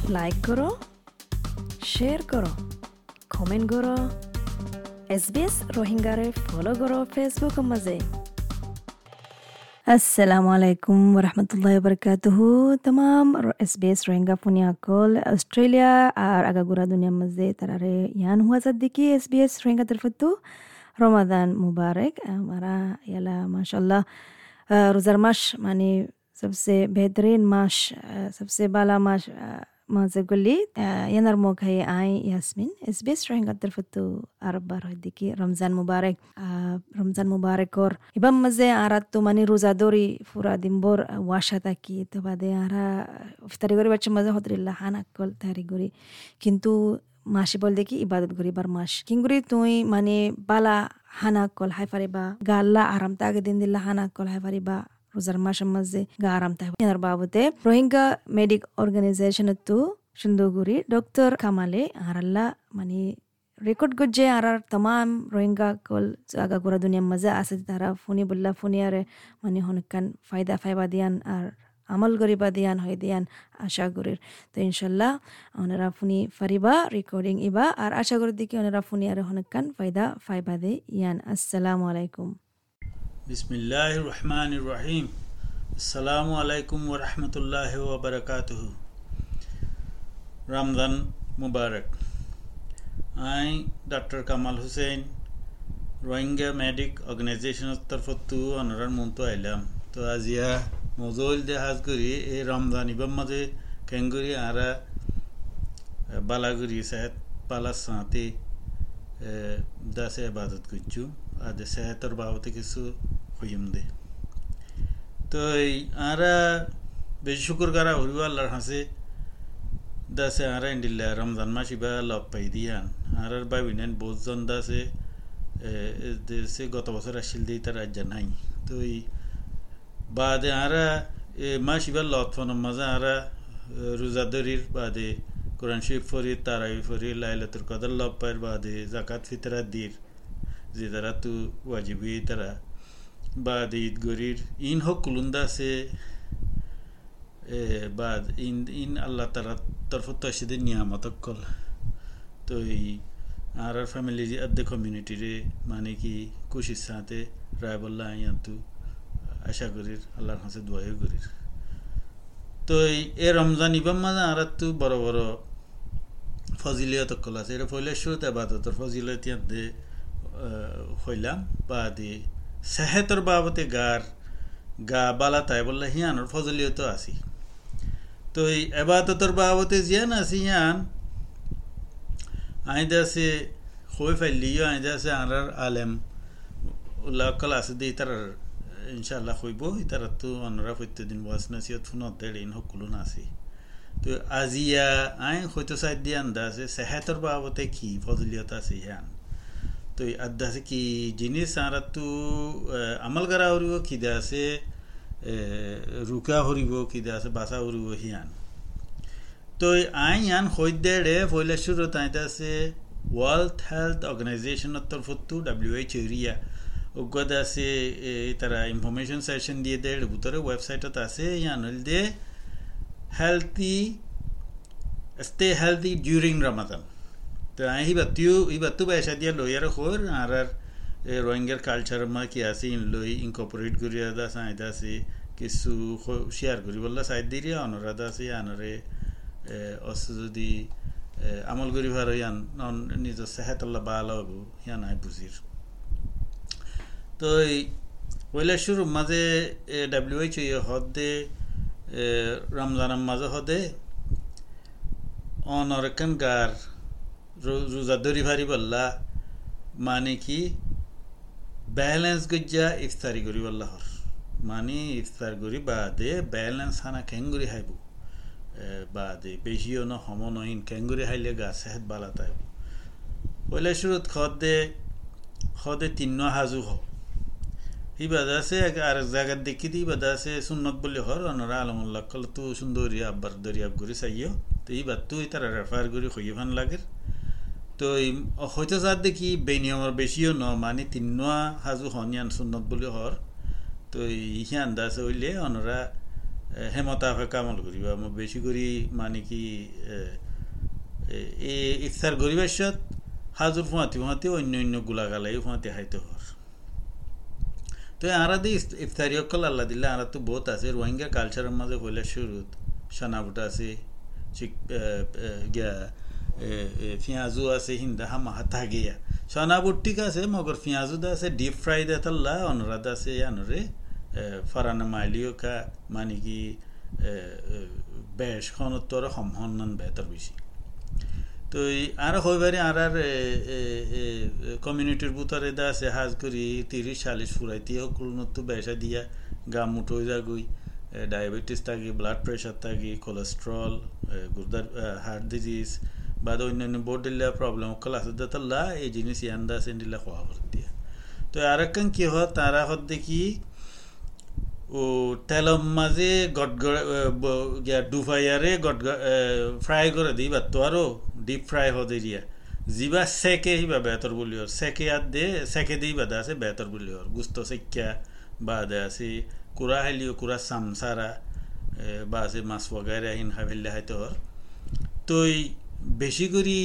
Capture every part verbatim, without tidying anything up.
Like করো, share করো, comment করো, এস বি এস রোহিঙ্গারে ফলো করো ফেসবুক মাঝে। আসসালামু আলাইকুম ওরহমতুল্লাহি ওবরকাতুহু। तमाम এস বি এস রোহিঙ্গা ফুনিয়া কল অস্ট্রেলিয়া আর আগাগোড়া দুনিয়ার মাঝে তারারে ইয়ান হুয়া সাদ্দিকি এস বি এস রোহিঙ্গা तरफतु रमज़ान मुबारक। हमारा याला माशाल्लाह रोज़ार माश माने सबसे बेहतरीन माश, सबसे बाला माश माजे गुली यानर मोघाई आई Yasmin S B S Rohingya तरफतु अरब बार दिकी रमज़ान मुबारक। रमज़ान मुबारक और इबम मजे आरात तो माने रोज़ादोरी पूरा दिन बोर वाशा ताकी तो बादे आरा इफ्तारी गरी बच्चे मजे होतरिल्ला हाना कल तारी गरी किंतु माशी बोल देखी इबादत गरी बार माश किंगुरी तुई माने बाला हाना कल हाय फारिबा गाल्ला आराम तागे दिन दिल्ला हाना कल हाय फारिबा रोज़ार माश मजे गा आराम तागे यार बाबुते रोहिंगा मेडिक ऑर्गेनाइजेशन तो शुंदोगुरी डॉक्टर कामाले आरल्ला माने रेकॉर्ड गुज्जे आरार तमाम रोहिंगा कल आगा गोरा दुनिया मजे आसे तारा फुनी बुल्ला फुनी आरे माने होनकन फायदा फायदा दियान आर আমল গরিবা দিয়ান হয় দিয়ান আশা করির তো ইনশাল্লাহ ওনারা ফুনি ফারিবা রেকর্ডিং ইবা আর আশা করি দেখি ওনারা ফুনি আর হনকান ফায়দা ফাইবা দে ইয়ান। আসসালামু আলাইকুম। বিসমিল্লাহির রহমানির রহিম। আসসালামু আলাইকুম ওয়া রাহমাতুল্লাহি ওয়া বারাকাতুহু। রমজান মুবারক। আই ডক্টর কামাল হোসেন রোহিঙ্গা মেডিক অর্গানাইজেশনের তরফতু ওনারার মন্ত আইলাম তো আজিয়া মজল দে হাজ করি এই রমজান ইবাম মাঝে কেঙ্গুরি আরা বালাগুরি সেহত পালা সাঁতে দাসে ইবাদত করছু আর সেহতর বাবতে কিছু হইম দে তো এই আরা বেশি শুকুর করা হরিব আল্লাহর হাসে দাসে আরা ইন্ডিল্লা রমজান মাস ইবা লব পাই দিয়ান আরার বাবিনেন বহুজন দাসে দেশে গত বছর আসিল দিয়ে তার রাজ্য নাই তো এই বাদে আরা মাস ইবার লতফন মাঝে আরা রোজাদরির বাদে কোরআন শরীফ ফরি তারাবি ফরি লাইলাতুল কদর লব পায়ের বাদে জাকাত ফিতরা দির যে তারা তু ওয়াজিবি তারা বাদে ঈদ গরির ইন হক কুলুন্দা সে বাদ ইন ইন আল্লাহ তারা তরফত আসিদের নিয়ামত কল তো এই আর ফ্যামিলি আদে কমিউনিটিরে মানে কি খুশির সাথে রায় বললা আইয়ান্তু আশা করির আল্লাহর কাছে দোয়া করির তো এই রমজান ইবাম মাঝে আর তো বড় বড় ফজিলিয়ত কল আছে এটা ফইলে শুরুতে ইবাদতর ফজিলত ইয়াতে হইলাম বাদে সেহতর বাবতে গার গা বালা তাই বললে হিয়ানোর ফজিলিয়ত আছি তো এই ইবাদতর বাবতে জিয়ান আছি হিয়ান আইদা সে হই ফাইলিও আইদা সে আনার আলেম উল্লাহ কল আছে দি তার ইনশাআল্লাহ হইব ইতারা তো অন্যরা প্রত্যেকদিন ওয়াজ নসিহত ফোনত দেড় ইন হকুলো নাসি তো আজিয়া আই হয়তো সাইড দিয়ে আন্দাজে সেহতর বাবতে কি ফজলিয়ত আছে হ্যান তো আদাসে কি জিনিস আর তো আমল করা হরিব কি আছে রুকা হরিব কি আছে বাসা হরিব হিয়ান তো আই ইয়ান হইত দেড়ে ফইলে শুরু তাইতে আছে ওয়ার্ল্ড হেলথ অর্গানাইজেশনের তরফতু ডাব্লিউ এইচ এরিয়া ওগদ আছে তারা ইনফরমেশন সেশন দিয়ে দেয় ভিতরে ওয়েবসাইটত আছে ইয়ান হল দে healthy stay healthy during Ramadan তো আই বাতিও ই বাতু বাইসা দিয়া লইয়ার খোর আর আর রোহিঙ্গার কালচার মা কি আছে ইন লই ইনকর্পোরেট করিয়া দা সাইদা আছে কিছু শেয়ার করি বললা সাইড দিয়া অনুরাধ আছে আনরে অস যদি আমল করি ভার ইয়ান নন নিজ সেহত আল্লাহ ভালো হবো ইয়ান আই বুঝির তো এই পয়লা শুরু মাঝে ডাব্লিউ এইচ ও হদে রমজানের মাঝে হদে অনরকান গার রোজাদরি ভারি বললা মানে কি ব্যালেন্স গজ্জা ইফতারি করি বললা হর মানে ইফতার করি বাদে ব্যালেন্স হানা কেঙ্গুরি হাইব বাদে বেশিও ন হম নইন কেঙ্গুরি হাইলে গা সেহত বালা তাইব পয়লা শুরুত খদে খদে তিন্ন হাজু হ ই বাদা আছে আর জায়গার দেখি দিই বাদা আছে সুন্নত বলে হর অনরা আলমুল্লাহ কল তো সুন্দরী আব্বার দরিয়াব করি চাইও তো এই বাদ তুই তারা রেফার করি হইয়ে ভান লাগের তো হয়তো যার দেখি বেনিয়মর বেশিও ন মানে তিন্ন হাজু হনিয়ান সুন্নত বলে হর তো ইহি আন্দাজ হইলে অনরা হেমতাফে কামল করিবা বেশি করি মানে কি এ ইফতার গরিবের সাথ হাজুর ফুঁয়াতি ফুঁয়াতি অন্য অন্য গুলাগালাই ফুঁয়াতি হাইতে হর তো আরা দি ইফতারি অকল আল্লাহ দিল্লা আরা তো বহুত আছে রোহিঙ্গা কালচারের মাঝে হইলে শুরুত সানাবুটা আছে চিক গিয়া পেঁয়াজু আছে হিন্দা হামা হাতা গিয়া সানাবুট ঠিক আছে মগর পেঁয়াজু দা আছে ডিপ ফ্রাই দে তাল্লা অনুরাধ আছে আনরে ফারানা মাইলিও কা মানে কি বেশ খনত্তর সম্হনন বেতর বেশি তো আর হইবারে আর আর কমিউনিটির ভিতরে দা আছে হাজ করি তিরিশ চাল্লিশ ফুরাইতে হকুলনতো বেসা দিয়া গা মুঠো যাগুই ডায়াবেটিস থাকি ব্লাড প্রেশার থাকি কোলেস্ট্রল গুর্দার হার্ট ডিজিজ বা অন্যান্য বোর্ডিল্লা প্রবলেম অকল আছে দাতাল্লা এই জিনিস ইয়ান্দা আছে দিল্লা খোয়া দিয়া তো আর একখান কি হয় তারা হত দেখি ও তেলম মাঝে গটগড় গিয়া ডুফাইয়ারে গট ফ্রাই করে দিই বা তো আরো ডিপ ফ্রাই হতে দিয়া জিবা সেকে হিবা বেতর বলি ওর সেকে আর দে সেকে দিই বাদা আছে বেতর বলি ওর গুস্ত সেক্কা বাদে আছে কুড়া হাইলিও কুড়া সামসারা বা আছে মাছ ওয়াগাইরা হিন হাইলে হাইতে হর তো বেশি করি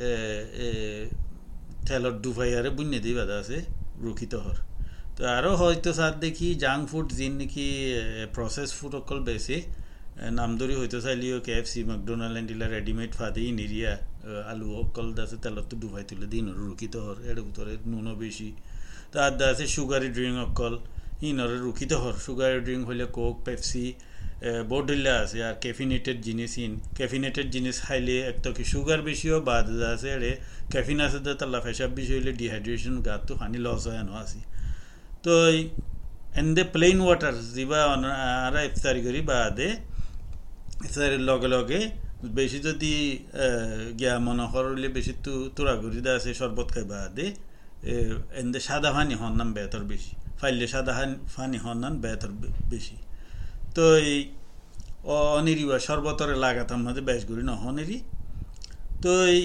তেলর ডুফাইয়ারে বুঝনে দিই বাদা আছে রুখিত হর তো আরও হয়তো সার দেখি জাঙ্ক ফুড যিন নাকি প্রসেস ফুড অকল বেশি নামদরি হয়তো চাইলিও কে এফ সি ম্যাকডোনাল্ড এন্ডিলা রেডিমেড ফাদি নিরিয়া আলু অকল দাসে তেলত ডুবাই তুলে দিন রুখিত হর এর ভিতরে নুনও বেশি তার দা আছে সুগারি ড্রিঙ্ক অকল ইনরে রুখিত হর সুগারি ড্রিঙ্ক হইলে কোক পেপসি বোর্ডিল্লা আছে আর ক্যাফিনেটেড জিনিস ইন ক্যাফিনেটেড জিনিস খাইলে একটা কি সুগার বেশিও বাদ আছে এড়ে ক্যাফিন আছে তাল্লা ফেসাব বেশি হইলে ডিহাইড্রেশন গাত তো পানি লস হয় না আসি তো এন্দে প্লেন ওয়াটার যা আরা ইফতারি করি বা দে ইফতারির লগে লগে বেশি যদি গিয়া মনে হরলে বেশি তো তোরা করি দা আছে শরবত খাই বা দে এন্দে সাদা পানি হন নাম বেতর বেশি ফাইলে সাদা পানি হন নাম বেতর বেশি তো এই অনিরি বা শরবতরে লাগাতাম মাঝে বেশ করি না হনেরি তো এই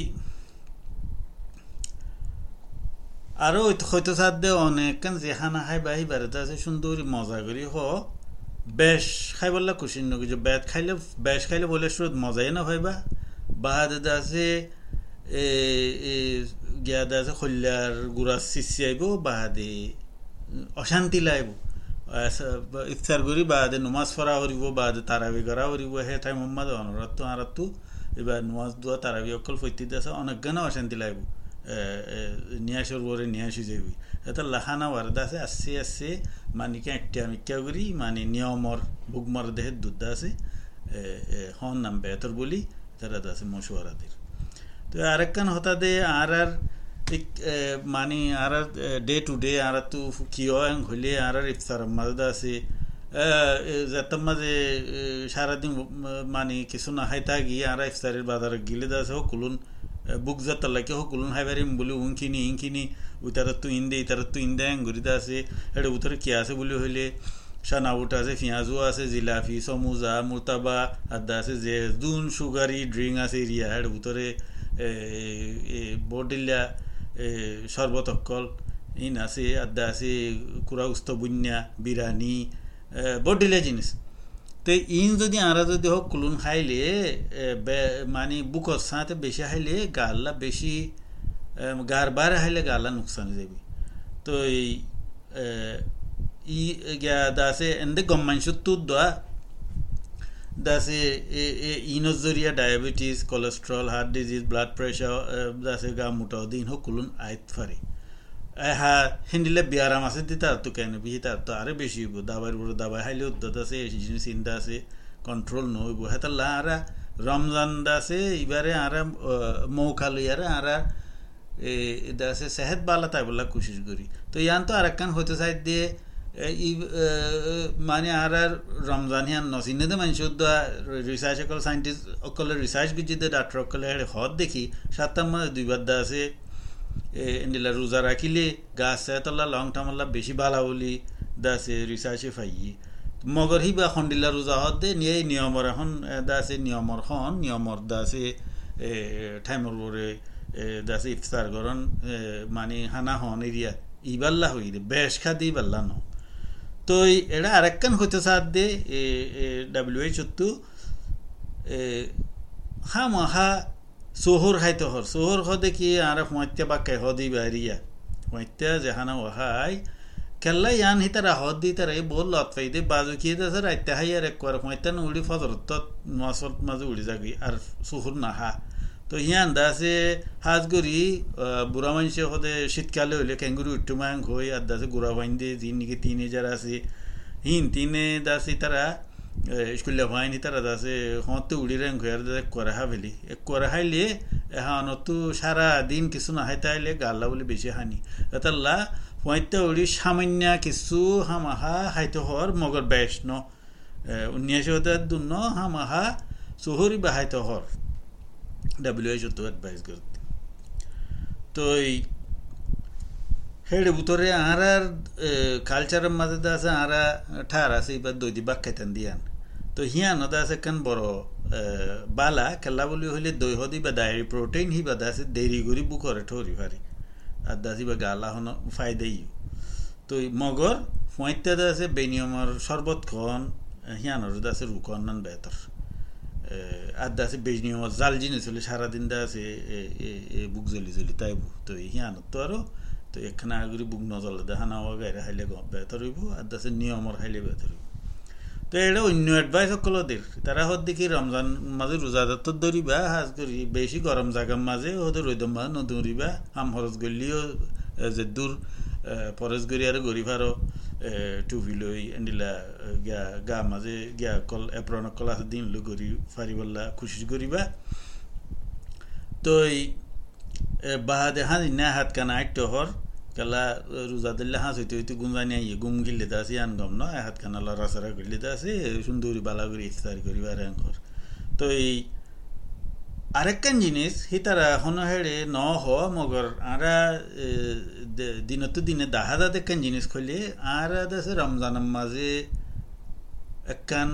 আরও হয়তো সাথ দে অনেক যে খানা খাই বা বাড়িতে আছে সুন্দর মজা করি হ বেশ খাই বললা খুশি নকি যে বেত খাইলে বেশ খাইলে বলে স্রোত মজাই না ভাইবা বাহাদে আছে গিয়া দে আছে খল্যার গুড়া চিচি আইব বাহাদে অশান্তি লাইব ইফতার করি বাহাদে নমাজ পড়া করিব বাহাদে তারাবি করা করিব হে টাইম সম্মাদ অনুরাধ তো আর তো এবার নমাজ দোয়া তারাবি অকল ফৈতি আছে অনেক গানা অশান্তি লাইব নিয়াসর বরে নিয়াসি যাবি এটা লাহানা ওয়ারদা আছে আসছে আসছে মানে কি একটা মিক্কা করি মানে নিয়মর বুকমর দেহের দুধ আছে হন নাম বেতর বলি তারা আছে মশুয়ারাদের তো আরেকখান হতা দে আর আর মানে আর ডে টু ডে আর তো কিয় হইলে আর আর ইফতার মাঝে আছে যাতার মাঝে সারাদিন মানে কিছু না খাইতা গিয়ে আর ইফতারের বাজারে গিলে আছে হকুলুন বুক যাত্রা লাগে হকুলুন হাইবারিম বলি উনখিনি ইনখিনি উতারত তো ইন্দে ইতারত তো ইন্দে ঘুরিতে আছে এটা উত্তরে কি আছে বলি হইলে সানাবুটা আছে পেঁয়াজও আছে জিলাপি সমুজা মুরতাবা আদা আছে যে দুন সুগারি ড্রিঙ্ক আছে এরিয়া এর ভিতরে বডিল্লা শরবত অকল ইন আছে আদা আছে কুড়া উস্ত বুন্যা বিরিয়ানি বডিল্লা জিনিস তো ইন যদি আরা যদি হোক কুলুন খাইলে মানে বুকর সাথে বেশি খাইলে গাল্লা বেশি গার বারে খাইলে গাল্লা নুকসান যাবি তো এই ই গিয়া দাসে এন্দে গম্মাংশুর তুদ দোয়া দাসে ইনর জরিয়া diabetes cholesterol heart disease blood pressure দাসে গা মোটাও দিন হোক কুলুন আইত ফারে হ্যাঁ হিন্দিলে বিয়ারাম আছে তার তো কেন বিহি তার তো আরে বেশি হইব দাবার বড় দাবাই হাইলে উদ্যত আছে এই জিনিস চিন্তা আছে কন্ট্রোল নহইব হেতাল্লা আরা রমজান দাসে এবারে আরা মৌখা লইয়ারে আরা দাসে সেহেত বালা তাই বললা কোশিশ করি তো ইয়ান তো আর একখান হইতে চাই দিয়ে মানে আর আর রমজান হিয়ান নচিনে দে মানুষ রিসার্চ অকল সাইন্টিস্ট অকলে রিসার্চ গুজিতে ডাক্তার অকলে হদ দেখি সাতটার মধ্যে দুইবার দা আছে এন্ডিলা রোজা রাখিলে গাছ তলা লং টার্মলা বেশি বালা বলি দাসে রিসার্চে ফাইয়ে মগর হিবা খন্ডিলা রোজা হত দে নিয়ে নিয়মর এখন দাসে নিয়মর খন নিয়মর দাসে ঠাইমর বরে দাসে ইফতার করন মানে হানা হন এরিয়া ইবাল্লা হই দে বেশ খাদি ইবাল্লা ন তো এটা আরেকখান হইতে সাথ দে ডাব্লিউএইচও তো হা মাহা সোহর খাইতে হর সোহর হদে কি আর ফোঁতে বা কে হদি বাড়িয়া ফোঁতে যেখানে ওহাই খেলা ইয়ান হি তারা হদ দি তারা এই বল লত ফাইদে বাজু কি দাসে রাইতে হাই আর এক করে ফোঁতে না উড়ি ফজরত নসর মাঝে উড়ি যাগি আর সোহর না হা তো ইয়ান দাসে হাজগরি বুড়া মানুষে হদে শীতকালে হইলে ক্যাঙ্গুরি উঠ্টুমাং হই আর দাসে গুড়া বাইন্দে যিন নাকি তিন হাজার আছে হিন তিনে দাসে তারা স্কুলে হয়নি তারা দাসে হতে উড়ি রেং হয়ে এক করে হাবেলি এক করে হাইলে এখন তো সারা দিন কিছু না হাইতে আইলে গাল্লা বলে বেশি হানি তাল্লা পঁয়তা উড়ি সামান্য কিছু হামাহা হাইতে হর মগর বেশ ন উনিশ হাজার দুন হামাহা চহরি বা হাইতে হর ডাব্লিউএইচও তো অ্যাডভাইস করতে তো হেড়ে ভিতরে আর কালচারের মাঝে আছে আরা ঠার আছে এবার দই দিবাক খাইতেন দিয়ান তো হিয়ান আছে কেন বড় বালা খেলা বলি হইলে দই হদি বা ডায়েরি প্রোটিন হি বাদা আছে দেরি করি বুকরে ঠরি ভারি আর দাসি বা গালা হন ফায়দাই তো মগর পঁয়তা আছে বেনিয়মর শরবত খন হিয়ানোর আছে রুকন নান বেতর আর দাসে বেনিয়মর জাল জিনিস হলে সারাদিন দা আছে বুক জ্বলি জ্বলি তাই তো হিয়ানোর তো আরো তো এখানে আগরি বুক নজলে দেখা না গাইরে হাইলে বেতর হইব আর দাসে নিয়মর হাইলে বেতর হইব তো এটা অন্য অ্যাডভাইস সকল ওদের তারা হদ দেখি রমজান মাঝে রোজাদার তো ধরিবা হাজ করি বেশি গরম জায়গার মাঝে ওদের রইদমা নদৌরিবা হাম হরজ গলিও যে দূর পরেশ গড়ি আর গরিভারও টুপি লই এন্ডিলা গিয়া গা মাঝে গিয়া কল এপ্রন কল আছে দিন লো গরি ফারিবল্লা খুশি করিবা তো বাহাদে হাজ না হাত কানা আইটো হর কালা রোজা দিলে হাঁস হইতে হইতে গুমজানি আইয়ে গুম গিলে দা আছে আন গম ন হাত কানা লড়া সরা গিলে দা আছে সুন্দরী বালা করে ইফতারি করিবা র্যাঙ্কর তো এই আরেকখান জিনিস হি তারা হন হেড়ে ন হ মগর আরা দিনত দিনে দাহা দা দেখখান জিনিস খইলে আর আছে রমজানের মাঝে একখান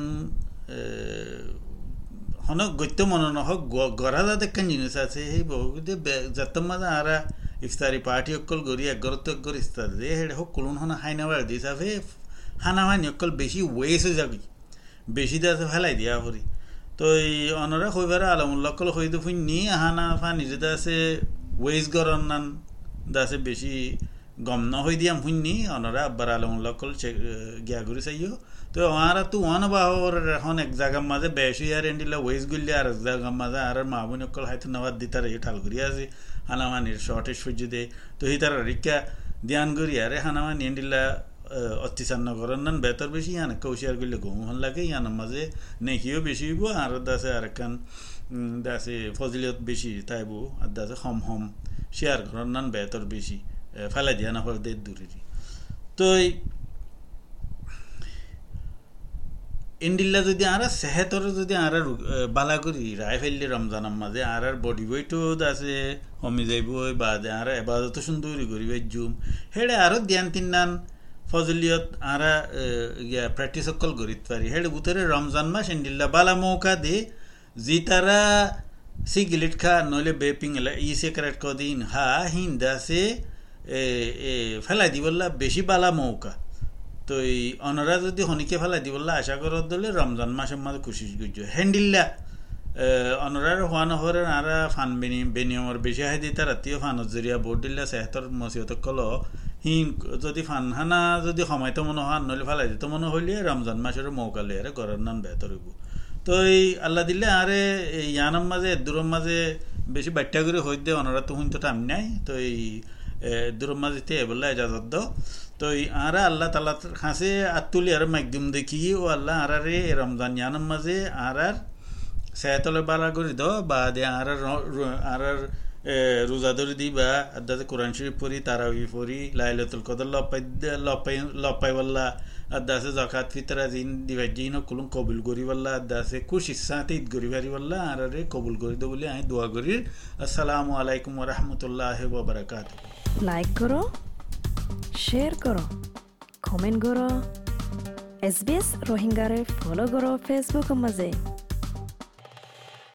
হন গত্য মনে নহক গড়া দা দেখখান জিনিস আছে সেই বহুতে যাতম মাঝে আরা ইফতারি পার্টি অকল গড়ি একগরত একগর ইফতারি দে হেড়ে হোক কলুন হন হাইনাবার দিস আফে হানা হানি অকল বেশি ওয়েস হয়ে যাবি বেশি দাসে ফেলাই দিয়া হরি তো এই অনরা হইবার আলমুল্লাহ কল হইতে ফুইনি হানা ফানি যেটা আছে ওয়েস গরন নান দাসে বেশি গম ন হই দিয়াম ফুইনি অনরা আব্বার আলমুল্লাহ কল গিয়া ঘুরি চাইও তো ওরা তো ওয়ান বাহর এখন এক জায়গার মাঝে বেশি আর এন্ডিলা ওয়েস গুলি আর এক জায়গার মাঝে আর মাহবুন অকল হয়তো নবাদ দিতার এই ঠাল করি আছে হানামানির শর্টেজ সূর্য দে তো হি তারা রিক্কা ধ্যান করি আরে হানামানি এন্ডিলা অত্যাচার নগরের নান বেতর বেশি ইয়ান কৌশিয়ার করলে ঘুম হন লাগে ইয়ানোর মাঝে নেকিও বেশি হইব আর দাসে আর একখান দাসে ফজিলত বেশি তাইব আর দাসে হম হম শেয়ার ঘরের নান বেতর বেশি ফেলাই দিয়া না হলে দূরেরই তো ইন্ডিল্লা যদি আর সেহেতর যদি আর বালা করি রায় ফেললে রমজানের মাঝে আর আর বডি ওয়েটও আছে কমি যাইব বা আর এবাদত সুন্দরী করিবে জুম হেড়ে আরও ধ্যান তিন নান ফজলিয়ত আরা ইয়া প্র্যাকটিস অকল করিতে পারি হেড়ে ভিতরে রমজান মাস ইন্ডিল্লা বালা মৌকা দে জি তারা সিগারেট খা নইলে বেপিং ই সিগারেট কদিন হা হিন দাসে ফেলাই দিবল্লা বেশি বালা মৌকা তো এই অনরা যদি হনিকে ফেলাই দিবল্লা আশা করত দলে রমজান মাসের মাঝে খুশি গুজ হ্যান্ডিল্লা অনরার হওয়া নহরের আরা ফান বেনি বেনিয়মর বেশি হাই দিই তার রাতিও ফানত জরিয়া বোর্ড দিল্লা সেহতর মসিহত কল হিন যদি ফান হানা যদি সময়তো মনে হওয়া নইলে ফেলাই দিত মনে হইলে রমজান মাসের মৌকা লই আরে ঘরের নাম বেহতর হইব তো এই আল্লাহ দিলে আরে ইয়ানোর মাঝে দূরের মাঝে বেশি বাট্টা করে হই দে অনরা তো হুইন তো টাইম নাই তো এই দূরের মাঝে তে বললা এজাজত দাও তো এই আরা আল্লাহ তালা হাসে আত্তুলি আর মাধ্যম দেখি ও আল্লাহ আরারে রমজান ইয়ানোর মাঝে আর আর সেহতলে বালা করে দাও বা দে আর আর রোজা ধরে দিবা আদাতে কোরআন শরীফ পড়ি তারাবি পড়ি লাইলাতুল কদর লপাই লপাই লপাই বললা আদাসে যাকাত ফিতরা জিন দিবা জিন কুলুম কবুল করি বললা আদাসে খুশি সাথে ঈদ করি পারি বললা আর রে কবুল করে দাও বলে আমি দোয়া করি আসসালামু আলাইকুম ওয়া রাহমাতুল্লাহি ওয়া বারাকাতুহু লাইক করো শেয়ার করো কমেন্ট করো এসবিএস রোহিঙ্গারে ফলো করো ফেসবুক মাঝে